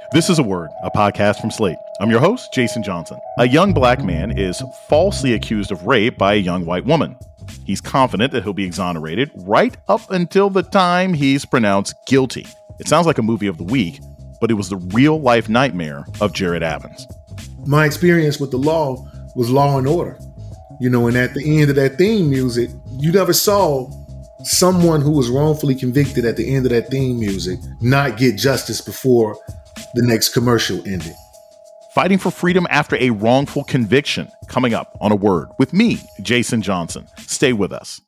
This is A Word, a podcast from Slate. I'm your host, Jason Johnson. A young black man is falsely accused of rape by a young white woman. He's confident that he'll be exonerated right up until the time he's pronounced guilty. It sounds like a movie of the week, but it was the real-life nightmare of Jared Adams. My experience with the law was Law and Order. And at the end of that theme music, you never saw someone who was wrongfully convicted at the end of that theme music not get justice before the next commercial ended. Fighting for freedom after a wrongful conviction. Coming up on A Word with me, Jason Johnson. Stay with us.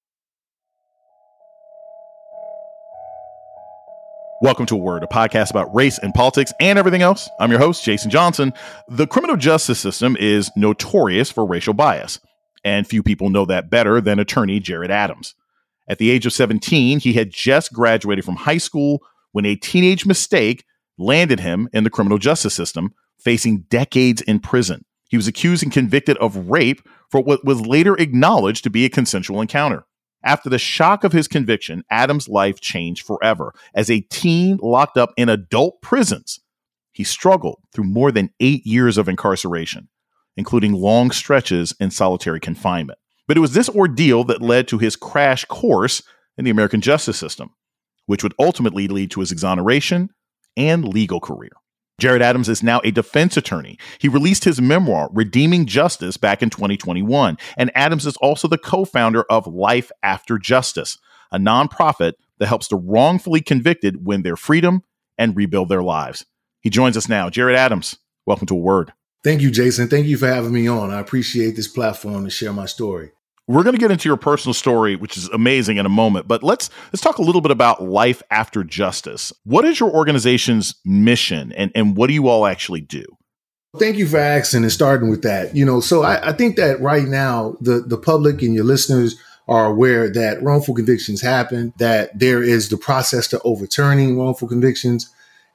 Welcome to A Word, a podcast about race and politics and everything else. I'm your host, Jason Johnson. The criminal justice system is notorious for racial bias, and few people know that better than attorney Jared Adams. At the age of 17, he had just graduated from high school when a teenage mistake landed him in the criminal justice system, facing decades in prison. He was accused and convicted of rape for what was later acknowledged to be a consensual encounter. After the shock of his conviction, Adams' life changed forever. As a teen locked up in adult prisons, he struggled through more than 8 years of incarceration, including long stretches in solitary confinement. But it was this ordeal that led to his crash course in the American justice system, which would ultimately lead to his exoneration and legal career. Jared Adams is now a defense attorney. He released his memoir, Redeeming Justice, back in 2021. And Adams is also the co-founder of Life After Justice, a nonprofit that helps the wrongfully convicted win their freedom and rebuild their lives. He joins us now. Jared Adams, welcome to A Word. Thank you, Jason. Thank you for having me on. I appreciate this platform to share my story. We're going to get into your personal story, which is amazing, in a moment. But let's talk a little bit about Life After Justice. What is your organization's mission, and what do you all actually do? Thank you for asking and starting with that. So I think that right now, the public and your listeners are aware that wrongful convictions happen, that there is the process to overturning wrongful convictions.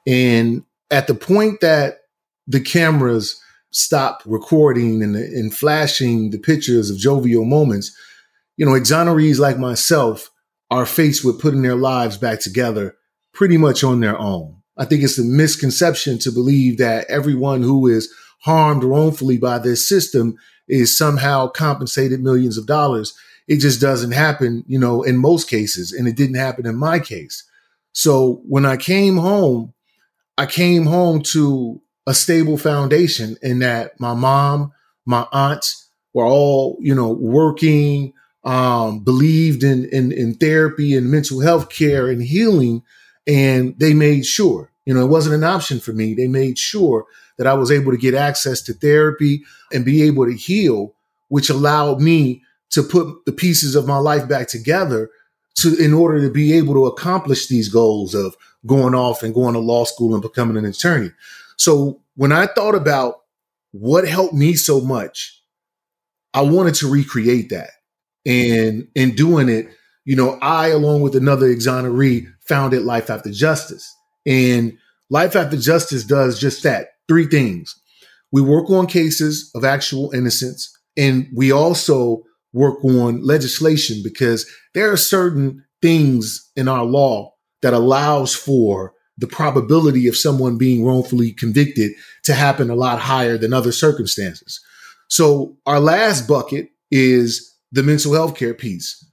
And at the point that the cameras stop recording and flashing the pictures of jovial moments, exonerees like myself are faced with putting their lives back together pretty much on their own. I think it's a misconception to believe that everyone who is harmed wrongfully by this system is somehow compensated millions of dollars. It just doesn't happen, in most cases, and it didn't happen in my case. So when I came home to a stable foundation in that my mom, my aunts were all, working, believed in therapy and mental health care and healing. And they made sure, it wasn't an option for me. They made sure that I was able to get access to therapy and be able to heal, which allowed me to put the pieces of my life back together in order to be able to accomplish these goals of going off and going to law school and becoming an attorney. So when I thought about what helped me so much, I wanted to recreate that. And in doing it, I, along with another exoneree, founded Life After Justice. And Life After Justice does just that. 3 things. We work on cases of actual innocence, and we also work on legislation because there are certain things in our law that allows for the probability of someone being wrongfully convicted to happen a lot higher than other circumstances. So our last bucket is the mental health care piece.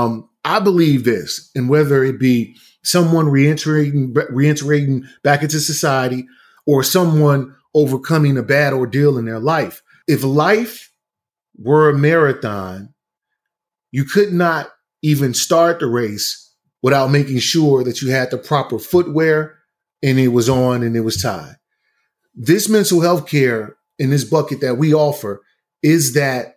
I believe this, and whether it be someone reentering back into society or someone overcoming a bad ordeal in their life, if life were a marathon, you could not even start the race without making sure that you had the proper footwear and it was on and it was tied. This mental health care in this bucket that we offer is that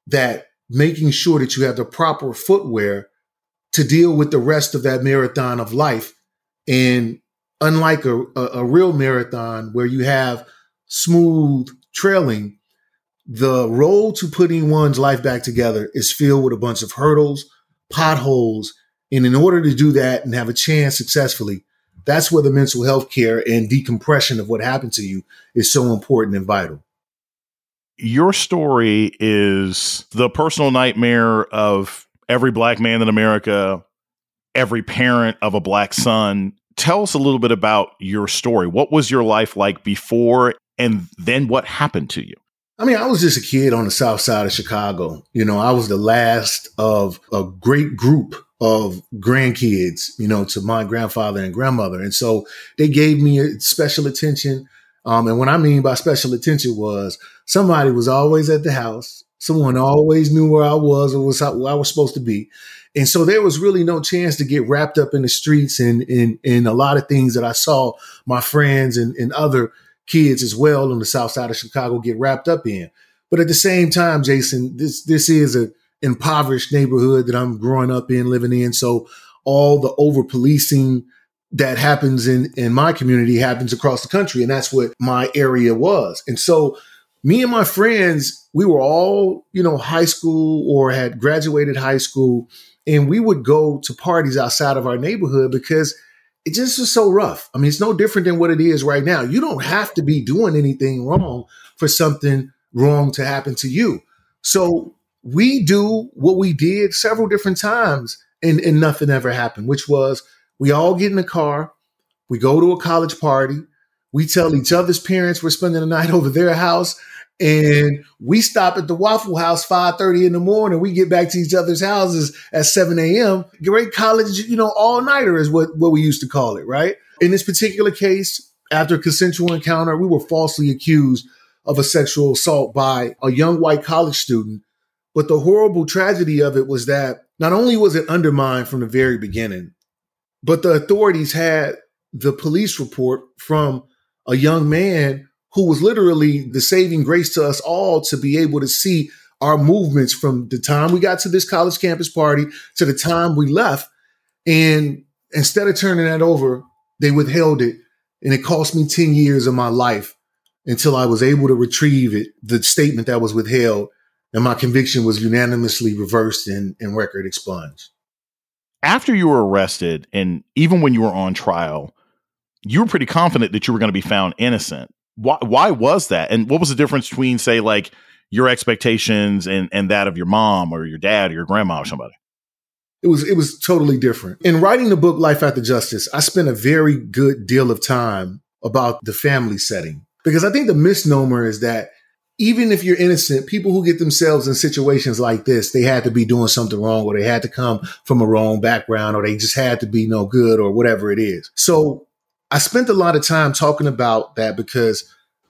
making sure that you have the proper footwear to deal with the rest of that marathon of life. And unlike a real marathon where you have smooth trailing, the road to putting one's life back together is filled with a bunch of hurdles, potholes. And in order to do that and have a chance successfully, that's where the mental health care and decompression of what happened to you is so important and vital. Your story is the personal nightmare of every black man in America, every parent of a black son, tell us a little bit about your story. What was your life like before, and then what happened to you? I mean, I was just a kid on the south side of Chicago. You know, I was the last of a great group of grandkids, you know, to my grandfather and grandmother. And so they gave me special attention. And what I mean by special attention was somebody was always at the house. Someone always knew where I was or where I was supposed to be. And so there was really no chance to get wrapped up in the streets and in a lot of things that I saw my friends and other kids as well on the south side of Chicago get wrapped up in. But at the same time, Jason, this is an impoverished neighborhood that I'm growing up in, living in. So all the over policing that happens in my community happens across the country. And that's what my area was. And so me and my friends, we were all, you know, high school or had graduated high school, and we would go to parties outside of our neighborhood because it just was so rough. I mean, it's no different than what it is right now. You don't have to be doing anything wrong for something wrong to happen to you. So we do what we did several different times and nothing ever happened, which was we all get in the car, we go to a college party, we tell each other's parents we're spending the night over their house, and we stop at the Waffle House 5:30 in the morning. We get back to each other's houses at 7 a.m. Great college, you know, all-nighter is what we used to call it, right? In this particular case, after a consensual encounter, we were falsely accused of a sexual assault by a young white college student. But the horrible tragedy of it was that not only was it undermined from the very beginning, but the authorities had the police report from a young man who was literally the saving grace to us all to be able to see our movements from the time we got to this college campus party to the time we left. And instead of turning that over, they withheld it. And it cost me 10 years of my life until I was able to retrieve it, the statement that was withheld, and my conviction was unanimously reversed and record expunged. After you were arrested, and even when you were on trial, you were pretty confident that you were going to be found innocent. Why was that? And what was the difference between, say, like your expectations and that of your mom or your dad or your grandma or somebody? It was totally different. In writing the book, Life After Justice, I spent a very good deal of time about the family setting, because I think the misnomer is that even if you're innocent, people who get themselves in situations like this, they had to be doing something wrong, or they had to come from a wrong background, or they just had to be no good, or whatever it is. So I spent a lot of time talking about that because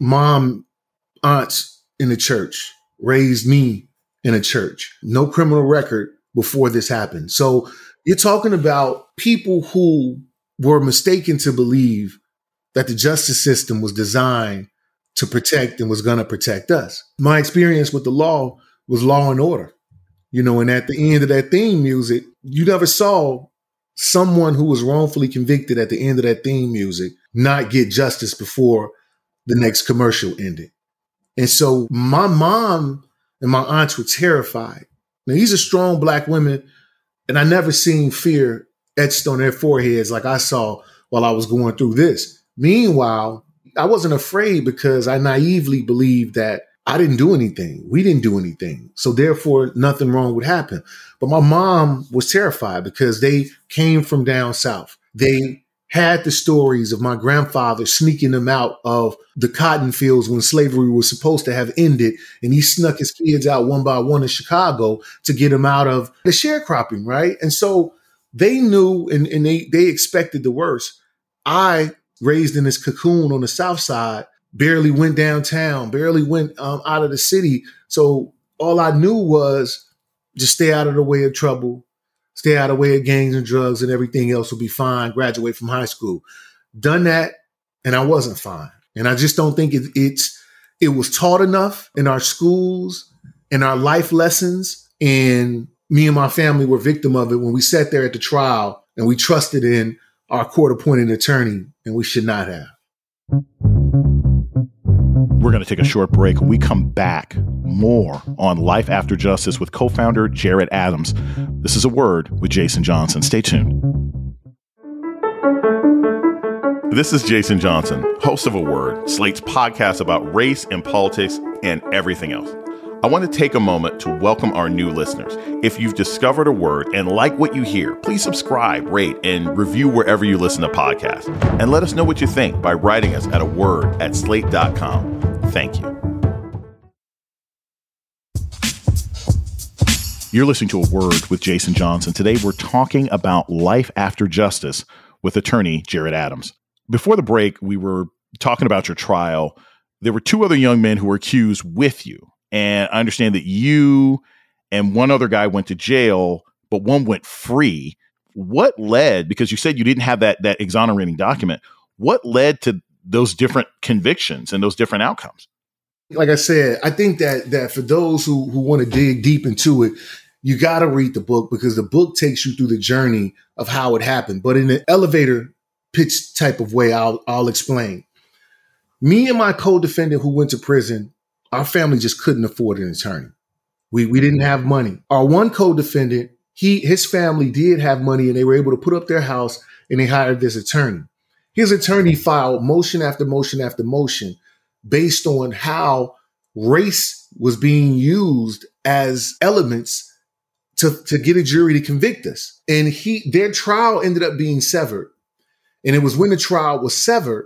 aunts in the church raised me in a church, no criminal record before this happened. So you're talking about people who were mistaken to believe that the justice system was designed to protect and was going to protect us. My experience with the law was Law and Order, you know, and at the end of that theme music, you never saw someone who was wrongfully convicted at the end of that theme music not get justice before the next commercial ended. And so my mom and my aunts were terrified. Now, these are strong Black women, and I never seen fear etched on their foreheads like I saw while I was going through this. Meanwhile, I wasn't afraid because I naively believed that I didn't do anything. We didn't do anything. So therefore, nothing wrong would happen. But my mom was terrified because they came from down south. They had the stories of my grandfather sneaking them out of the cotton fields when slavery was supposed to have ended. And he snuck his kids out one by one in Chicago to get them out of the sharecropping, right? And so they knew and they expected the worst. I, raised in this cocoon on the south side, barely went downtown, barely went out of the city. So all I knew was just stay out of the way of trouble, stay out of the way of gangs and drugs, and everything else will be fine. Graduate from high school. Done that, and I wasn't fine. And I just don't think it was taught enough in our schools, in our life lessons. And me and my family were victim of it when we sat there at the trial and we trusted in our court-appointed attorney, and we should not have. We're going to take a short break. When we come back, more on Life After Justice with co-founder Jared Adams. This is A Word with Jason Johnson. Stay tuned. This is Jason Johnson, host of A Word, Slate's podcast about race and politics and everything else. I want to take a moment to welcome our new listeners. If you've discovered a word and like what you hear, please subscribe, rate, and review wherever you listen to podcasts. And let us know what you think by writing us at aword@slate.com. Thank you. You're listening to A Word with Jason Johnson. Today, we're talking about life after justice with attorney Jared Adams. Before the break, we were talking about your trial. There were two other young men who were accused with you. And I understand that you and one other guy went to jail, but one went free. What led, because you said you didn't have that exonerating document, what led to those different convictions and those different outcomes? Like I said, I think that for those who want to dig deep into it, you got to read the book because the book takes you through the journey of how it happened. But in an elevator pitch type of way, I'll explain. Me and my co-defendant who went to prison, our family just couldn't afford an attorney. We didn't have money. Our one co-defendant, his family did have money and they were able to put up their house and they hired this attorney. His attorney filed motion after motion after motion based on how race was being used as elements to get a jury to convict us. And their trial ended up being severed. And it was when the trial was severed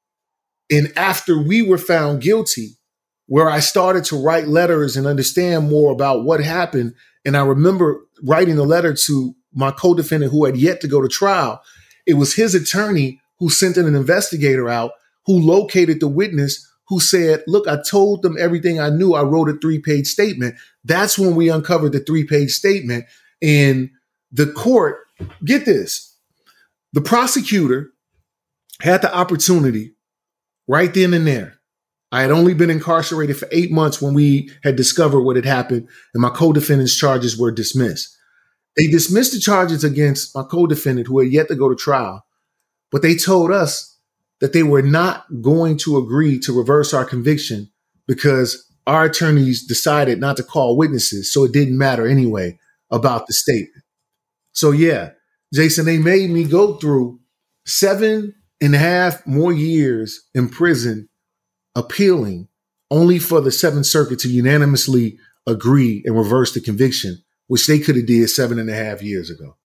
and after we were found guilty, where I started to write letters and understand more about what happened. And I remember writing a letter to my co-defendant who had yet to go to trial. It was his attorney who sent an investigator out who located the witness who said, look, I told them everything I knew. I wrote a 3-page statement. That's when we uncovered the 3-page statement. And the court, get this, the prosecutor had the opportunity right then and there. I had only been incarcerated for 8 months when we had discovered what had happened, and my co-defendant's charges were dismissed. They dismissed the charges against my co-defendant who had yet to go to trial, but they told us that they were not going to agree to reverse our conviction because our attorneys decided not to call witnesses, so it didn't matter anyway about the statement. So yeah, Jason, they made me go through 7.5 more years in prison appealing only for the Seventh Circuit to unanimously agree and reverse the conviction, which they could have did 7.5 years ago.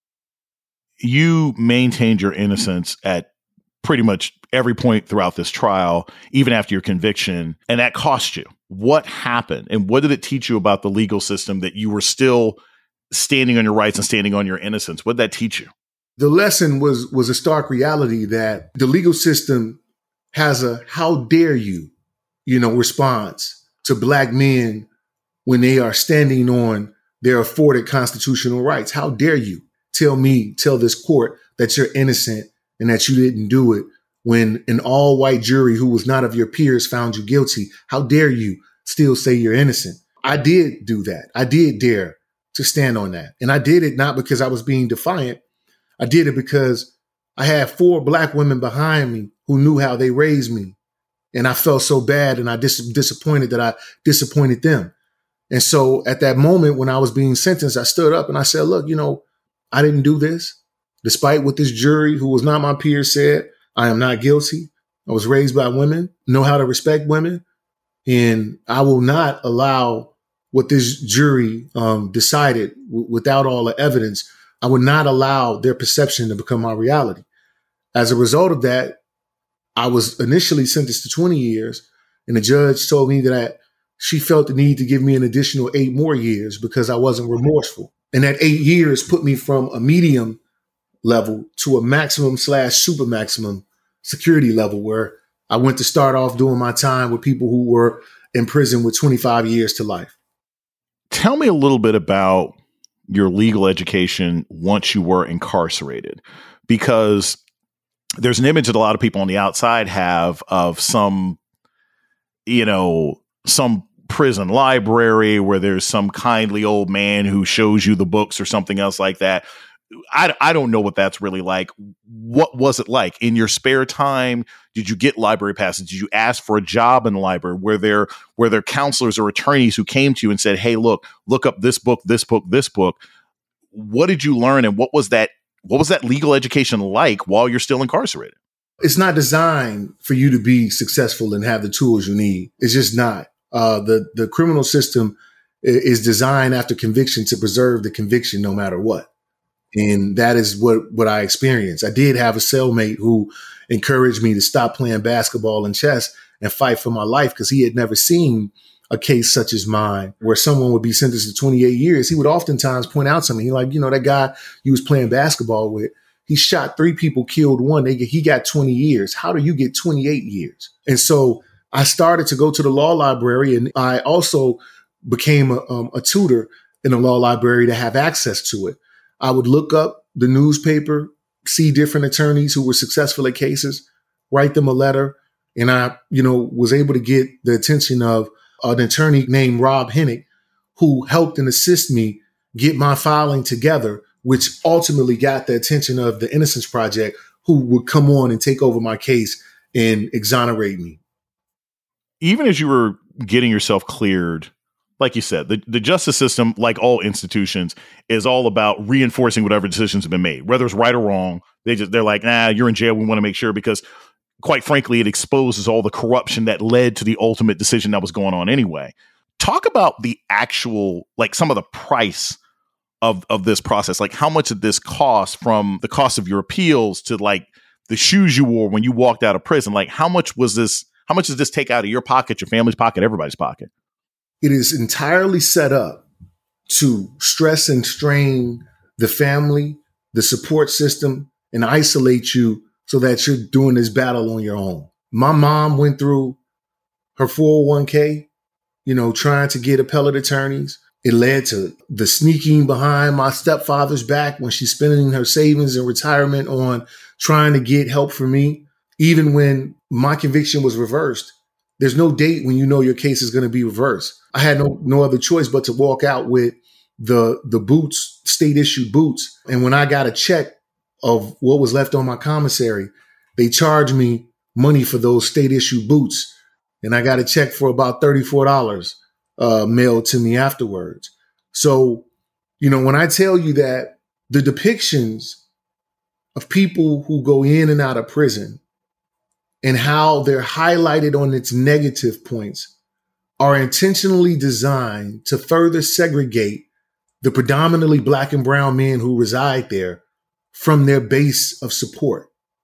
You maintained your innocence at pretty much every point throughout this trial, even after your conviction, and that cost you. What happened? And what did it teach you about the legal system that you were still standing on your rights and standing on your innocence? What did that teach you? The lesson was a stark reality that the legal system has a how dare you, response to Black men when they are standing on their afforded constitutional rights. How dare you tell this court that you're innocent and that you didn't do it when an all-white jury who was not of your peers found you guilty? How dare you still say you're innocent? I did do that. I did dare to stand on that. And I did it not because I was being defiant. I did it because I had 4 Black women behind me who knew how they raised me. And I felt so bad and I disappointed that I disappointed them. And so at that moment when I was being sentenced, I stood up and I said, look, I didn't do this. Despite what this jury, who was not my peer, said, I am not guilty. I was raised by women, know how to respect women. And I will not allow what this jury decided without all the evidence. I would not allow their perception to become my reality. As a result of that, I was initially sentenced to 20 years, and the judge told me that she felt the need to give me an additional 8 more years because I wasn't remorseful. And that 8 years put me from a medium level to a maximum/super maximum security level where I went to start off doing my time with people who were in prison with 25 years to life. Tell me a little bit about your legal education once you were incarcerated, because there's an image that a lot of people on the outside have of some prison library where there's some kindly old man who shows you the books or something else like that. I don't know what that's really like. What was it like in your spare time? Did you get library passes? Did you ask for a job in the library? Were there counselors or attorneys who came to you and said, hey, look up this book, this book, this book? What did you learn? And what was that legal education like while you're still incarcerated? It's not designed for you to be successful and have the tools you need. It's just not. The criminal system is designed after conviction to preserve the conviction no matter what. And that is what I experienced. I did have a cellmate who encouraged me to stop playing basketball and chess and fight for my life because he had never seen a case such as mine where someone would be sentenced to 28 years. He would oftentimes point out to me, he like, that guy you was playing basketball with, he shot 3 people, killed 1. He got 20 years. How do you get 28 years? And so I started to go to the law library, and I also became a tutor in the law library to have access to it. I would look up the newspaper, see different attorneys who were successful at cases, write them a letter. And I, was able to get the attention of an attorney named Rob Hennick, who helped and assist me get my filing together, which ultimately got the attention of the Innocence Project, who would come on and take over my case and exonerate me. Even as you were getting yourself cleared, like you said, the justice system, like all institutions, is all about reinforcing whatever decisions have been made, whether it's right or wrong. They're like, nah, you're in jail. We want to make sure, because quite frankly, it exposes all the corruption that led to the ultimate decision that was going on anyway. Talk about the actual, like, some of the price of this process. Like, how much did this cost, from the cost of your appeals to like the shoes you wore when you walked out of prison? Like, how much does this take out of your pocket, your family's pocket, everybody's pocket? It is entirely set up to stress and strain the family, the support system, and isolate you so that you're doing this battle on your own. My mom went through her 401k, trying to get appellate attorneys. It led to the sneaking behind my stepfather's back when she's spending her savings and retirement on trying to get help for me. Even when my conviction was reversed, there's no date when your case is going to be reversed. I had no other choice but to walk out with the boots, state issued boots. And when I got a check of what was left on my commissary, they charged me money for those state issued boots. And I got a check for about $34 mailed to me afterwards. So, when I tell you that the depictions of people who go in and out of prison and how they're highlighted on its negative points are intentionally designed to further segregate the predominantly Black and brown men who reside there from their base of support.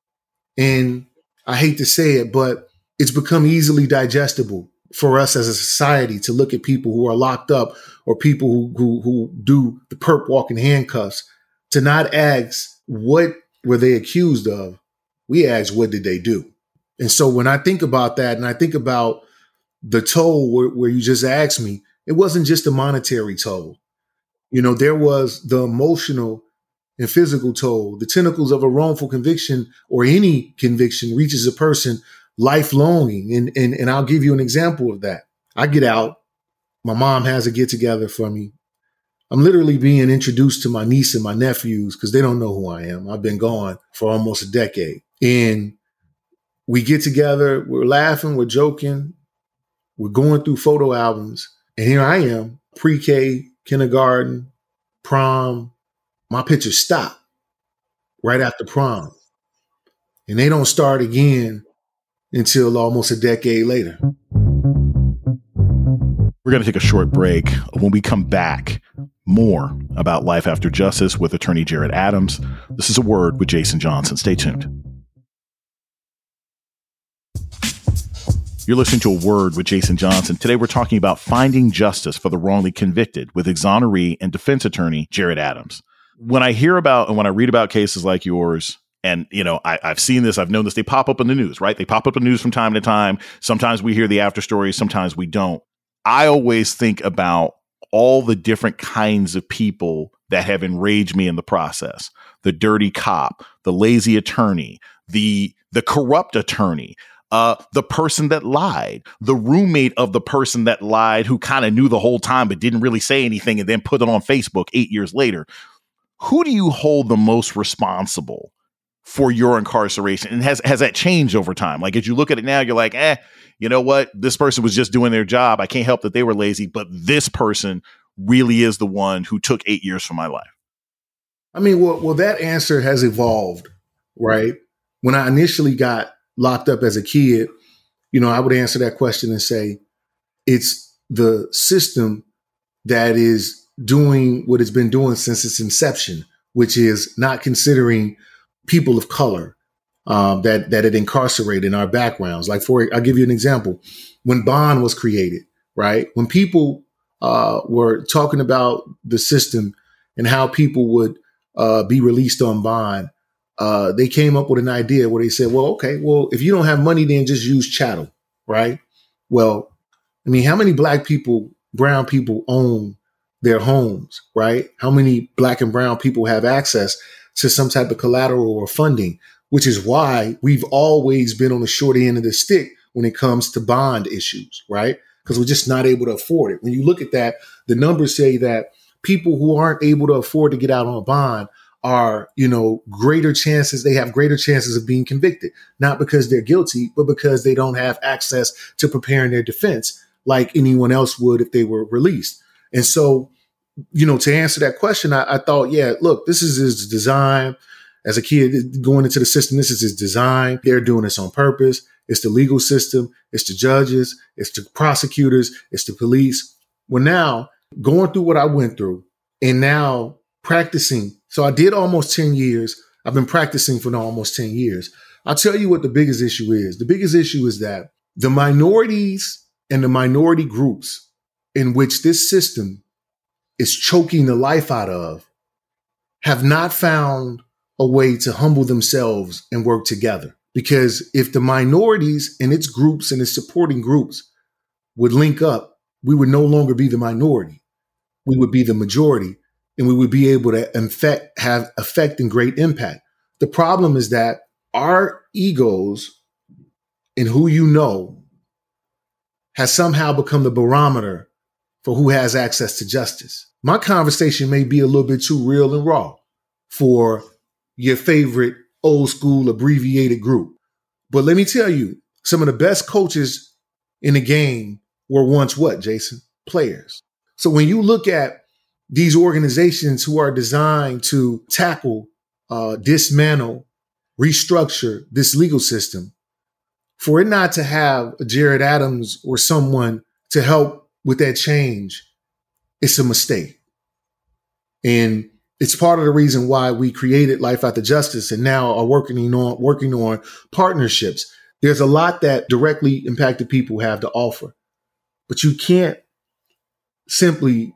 And I hate to say it, but it's become easily digestible for us as a society to look at people who are locked up or people who do the perp walk in handcuffs, to not ask what were they accused of. We ask, what did they do? And so when I think about that, and I think about the toll where you just asked me, it wasn't just a monetary toll. There was the emotional and physical toll. The tentacles of a wrongful conviction, or any conviction, reaches a person lifelong. And I'll give you an example of that. I get out. My mom has a get together for me. I'm literally being introduced to my niece and my nephews because they don't know who I am. I've been gone for almost a decade. And we get together, we're laughing, we're joking, we're going through photo albums. And here I am, pre-K, kindergarten, prom. My pictures stop right after prom. And they don't start again until almost a decade later. We're going to take a short break. When we come back, more about life after justice with attorney Jared Adams. This is A Word with Jason Johnson. Stay tuned. You're listening to A Word with Jason Johnson. Today, we're talking about finding justice for the wrongly convicted with exoneree and defense attorney Jared Adams. When I hear about and when I read about cases like yours, and, I've seen this, I've known this, they pop up in the news, right? They pop up in the news from time to time. Sometimes we hear the after stories, sometimes we don't. I always think about all the different kinds of people that have enraged me in the process. The dirty cop, the lazy attorney, the corrupt attorney, the person that lied, the roommate of the person that lied who kind of knew the whole time but didn't really say anything and then put it on Facebook 8 years later. Who do you hold the most responsible for your incarceration? And has that changed over time? Like, as you look at it now, you're like, you know what? This person was just doing their job. I can't help that they were lazy, but this person really is the one who took 8 years from my life. I mean, well, that answer has evolved, right? When I initially got locked up as a kid, I would answer that question and say, it's the system that is doing what it's been doing since its inception, which is not considering people of color that it incarcerated in our backgrounds. Like I'll give you an example. When Bond was created, right? When people were talking about the system and how people would be released on bond, they came up with an idea where they said, well, okay, well, if you don't have money, then just use chattel, right? Well, I mean, how many black people, brown people own their homes, right? How many black and brown people have access to some type of collateral or funding, which is why we've always been on the short end of the stick when it comes to bond issues, right? Because we're just not able to afford it. When you look at that, the numbers say that people who aren't able to afford to get out on a bond are, they have greater chances of being convicted, not because they're guilty, but because they don't have access to preparing their defense like anyone else would if they were released. And so, to answer that question, I thought, yeah, look, this is his design. As a kid going into the system, this is his design. They're doing this on purpose. It's the legal system. It's the judges. It's the prosecutors. It's the police. Well, now going through what I went through and now practicing. So I did almost 10 years. I've been practicing for almost 10 years. I'll tell you what the biggest issue is. The biggest issue is that the minorities and the minority groups in which this system is choking the life out of have not found a way to humble themselves and work together. Because if the minorities and its groups and its supporting groups would link up, we would no longer be the minority. We would be the majority, and we would be able to have effect and great impact. The problem is that our egos and who has somehow become the barometer for who has access to justice. My conversation may be a little bit too real and raw for your favorite old school abbreviated group. But let me tell you, some of the best coaches in the game were once what, Jason? Players. So when you look at these organizations who are designed to tackle, dismantle, restructure this legal system, for it not to have a Jared Adams or someone to help with that change, it's a mistake. And it's part of the reason why we created Life After Justice and now are working on partnerships. There's a lot that directly impacted people have to offer, but you can't simply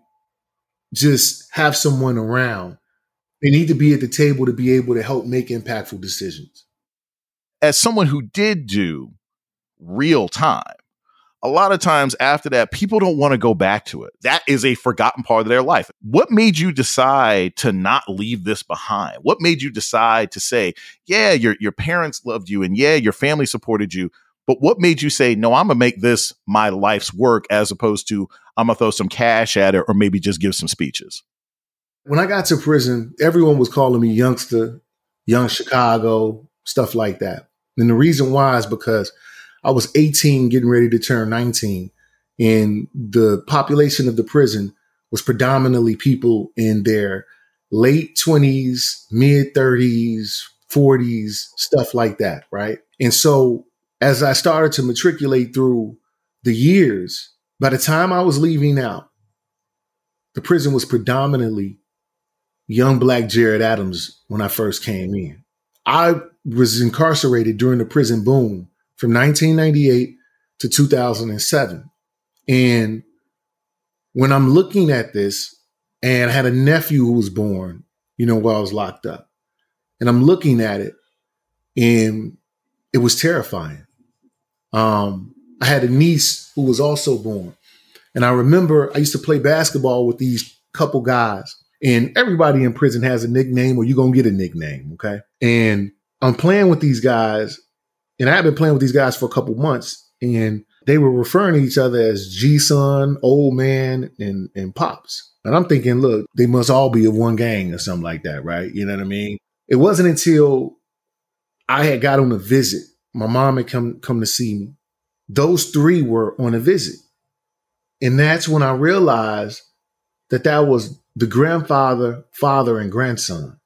just have someone around. They need to be at the table to be able to help make impactful decisions. As someone who did do real time, a lot of times after that, people don't want to go back to it. That is a forgotten part of their life. What made you decide to not leave this behind? What made you decide to say, yeah, your parents loved you and yeah, your family supported you, but what made you say, no, I'm going to make this my life's work as opposed to I'm going to throw some cash at it or maybe just give some speeches? When I got to prison, everyone was calling me youngster, young Chicago, stuff like that. And the reason why is because I was 18 getting ready to turn 19, and the population of the prison was predominantly people in their late 20s, mid 30s, 40s, stuff like that, right? And so as I started to matriculate through the years, by the time I was leaving out, the prison was predominantly young Black Jared Adams when I first came in. I was incarcerated during the prison boom from 1998 to 2007. And when I'm looking at this, and I had a nephew who was born, while I was locked up, and I'm looking at it, and it was terrifying. I had a niece who was also born. And I remember I used to play basketball with these couple guys, and everybody in prison has a nickname or you're going to get a nickname. Okay. And I'm playing with these guys, and I had been playing with these guys for a couple months, and they were referring to each other as G-Son, Old Man, and Pops. And I'm thinking, look, they must all be of one gang or something like that, right? You know what I mean? It wasn't until I had got on a visit, my mom had come to see me. Those three were on a visit. And that's when I realized that was the grandfather, father, and grandson.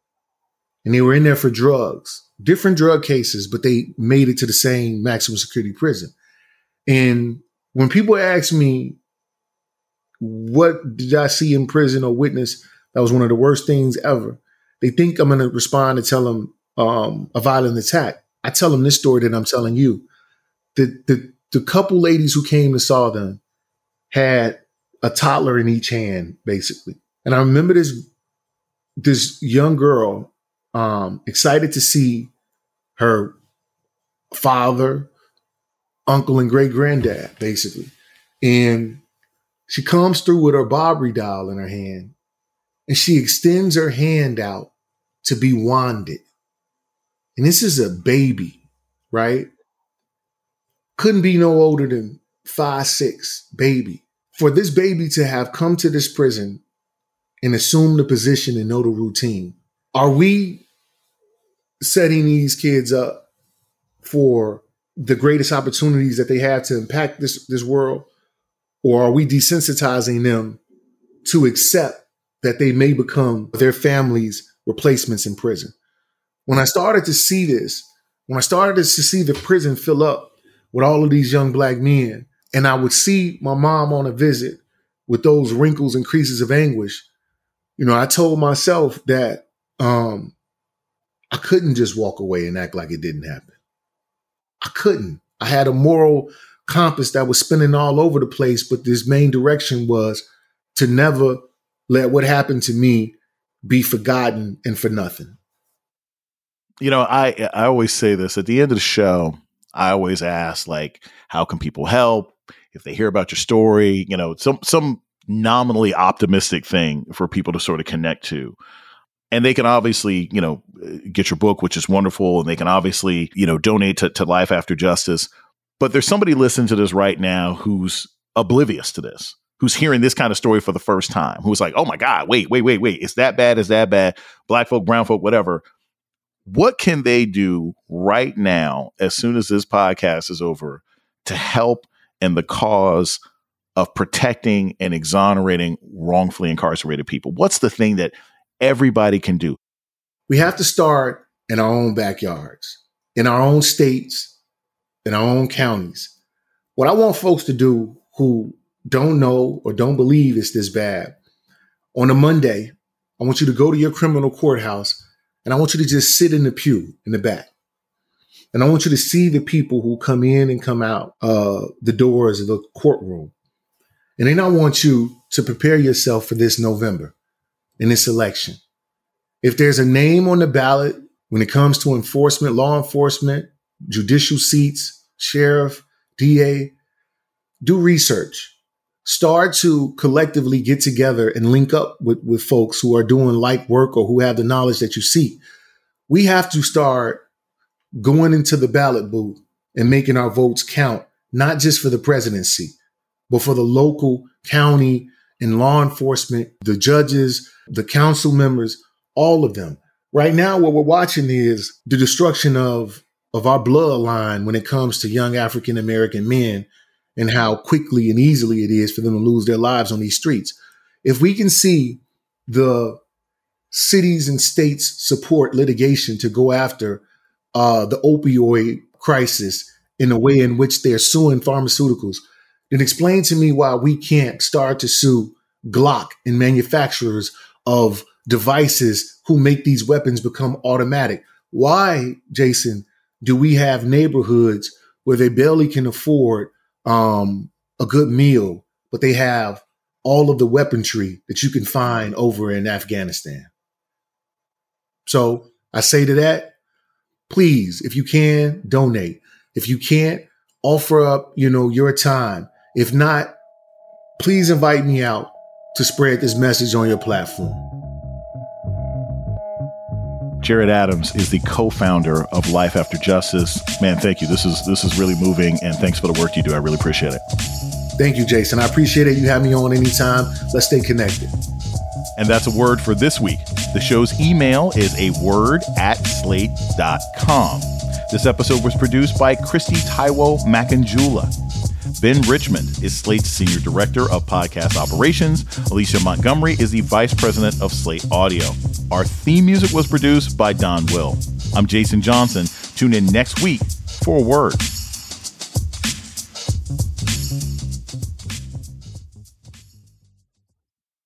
And they were in there for drugs, different drug cases, but they made it to the same maximum security prison. And when people ask me, what did I see in prison or witness that was one of the worst things ever? They think I'm going to respond and tell them a violent attack. I tell them this story that I'm telling you. The couple ladies who came and saw them had a toddler in each hand, basically. And I remember this young girl excited to see her father, uncle, and great granddad, basically. And she comes through with her Barbie doll in her hand, and she extends her hand out to be wanded. And this is a baby, right? Couldn't be no older than 5, 6, baby. For this baby to have come to this prison and assume the position and know the routine, are we setting these kids up for the greatest opportunities that they have to impact this world? Or are we desensitizing them to accept that they may become their family's replacements in prison? When I started to see this, when I started to see the prison fill up with all of these young Black men, and I would see my mom on a visit with those wrinkles and creases of anguish, I told myself that I couldn't just walk away and act like it didn't happen. I couldn't. I had a moral compass that was spinning all over the place, but this main direction was to never let what happened to me be forgotten and for nothing. I always say this at the end of the show. I always ask, like, how can people help if they hear about your story? Some nominally optimistic thing for people to sort of connect to. And they can obviously, get your book, which is wonderful. And they can obviously, donate to Life After Justice. But there's somebody listening to this right now who's oblivious to this, who's hearing this kind of story for the first time, who's like, oh, my God, wait. It's that bad. It's that bad. Black folk, brown folk, whatever. What can they do right now, as soon as this podcast is over, to help in the cause of protecting and exonerating wrongfully incarcerated people? What's the thing that everybody can do? We have to start in our own backyards, in our own states, in our own counties. What I want folks to do who don't know or don't believe it's this bad, on a Monday, I want you to go to your criminal courthouse, and I want you to just sit in the pew in the back. And I want you to see the people who come in and come out the doors of the courtroom. And then I want you to prepare yourself for this November in this election. If there's a name on the ballot when it comes to enforcement, law enforcement, judicial seats, sheriff, DA, do research. Start to collectively get together and link up with folks who are doing like work or who have the knowledge that you seek. We have to start going into the ballot booth and making our votes count, not just for the presidency, but for the local, county, and law enforcement, the judges, the council members, all of them. Right now, what we're watching is the destruction of our bloodline when it comes to young African-American men and how quickly and easily it is for them to lose their lives on these streets. If we can see the cities and states support litigation to go after the opioid crisis in a way in which they're suing pharmaceuticals, then explain to me why we can't start to sue Glock and manufacturers of devices who make these weapons become automatic. Why, Jason, do we have neighborhoods where they barely can afford a good meal, but they have all of the weaponry that you can find over in Afghanistan? So I say to that, please, if you can, donate. If you can't, offer up, your time. If not, please invite me out to spread this message on your platform. Jared Adams is the co-founder of Life After Justice. Man, thank you. This is really moving, and thanks for the work you do. I really appreciate it. Thank you, Jason. I appreciate it. You have me on anytime. Let's stay connected. And that's a word for this week. The show's email is aword@slate.com. This episode was produced by Christy Taiwo Makanjula. Ben Richmond is Slate's Senior Director of Podcast Operations. Alicia Montgomery is the Vice President of Slate Audio. Our theme music was produced by Don Will. I'm Jason Johnson. Tune in next week for a word.